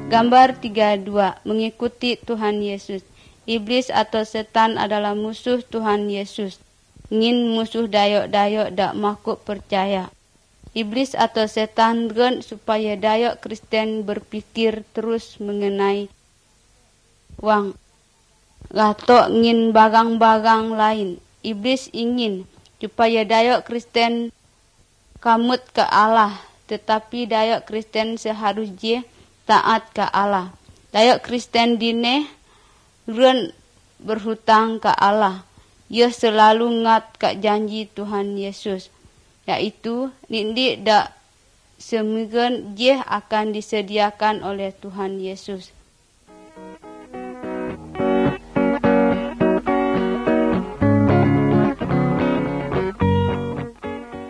Gambar 32. Mengikuti Tuhan Yesus. Iblis atau setan adalah musuh Tuhan Yesus. Ngin musuh dayok-dayok dak makuk percaya. Iblis atau setan ren supaya dayok Kristen berpikir terus mengenai wang. Gatok ngin barang-barang lain. Iblis ingin supaya dayok Kristen kamut ke Allah, tetapi dayok Kristen seharusnya taat ke Allah. Dayok Kristen dine ren berhutang ke Allah. Ia selalu ngat ke janji Tuhan Yesus, yaitu nindi dak semigen je akan disediakan oleh Tuhan Yesus.